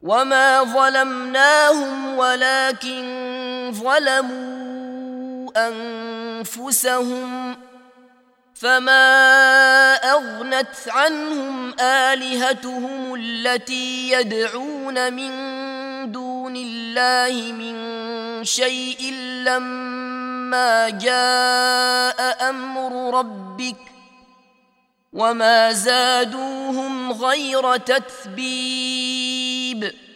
وما ظلمناهم ولكن ظلموا أنفسهم فما أغنت عنهم آلهتهم التي يدعون من دون الله من شيء لما جاء أمر ربك وما زادوهم غير تتبيب